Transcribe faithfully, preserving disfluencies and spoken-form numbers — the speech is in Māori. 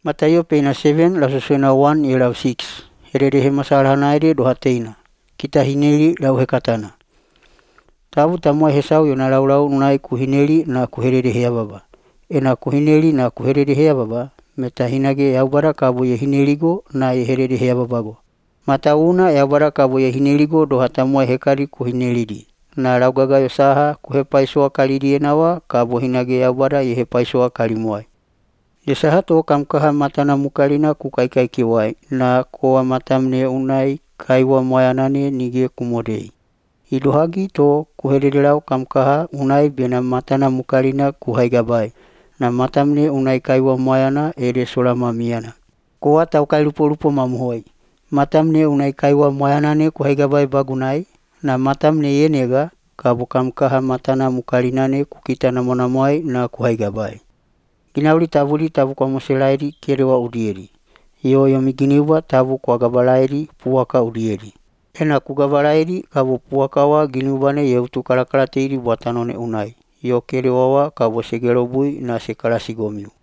Mataio peina seven laususuena one ia lau six. Hererehe masalahana ere doha teina. Kita hineli lau hekatana. Tavu tamuai hesau yona laulau nunai kuhineli na kuhererehea baba. Ena kuhineli na kuhererehea baba, meta hinage yaubara kabo ye hineligo na ye hererehea babago. Matauna yaubara kabo ye hineligo doha tamuai hekari kuhinelidi. Na laugagayo saha kuhepaisoa kalidi enawa kabo hinage yaubara ye hepaisoa kalimuai. Yesaha to kamkaha matana mukalina kukaikai kiwai na koa matamne unai kaiwa moyanane nige kumodei. Idohagi to kuhererelau kamkaha unai bena matana mukalina kuhaigabai na matamne unai kaiwa moyana ere solama miana. Koa taukai lupo lupo mamuhoi. Matamne unai kaiwa moyanane kuhaigabai bagunai na matamne yenega kabo kamkaha matana mukalinane kukita namonamoai na kuhaigabai. Ginauli tavuli tavu kwa moselairi kerewa udieri. Iyo yomi giniwa tavu kwa gabalairi puaka udieri. Ena kugabalairi kabo puakawa giniubane yeutu kalakalateiri buatanone unai. Iyo kerewawa kabo segerobui na sekalasigomiu.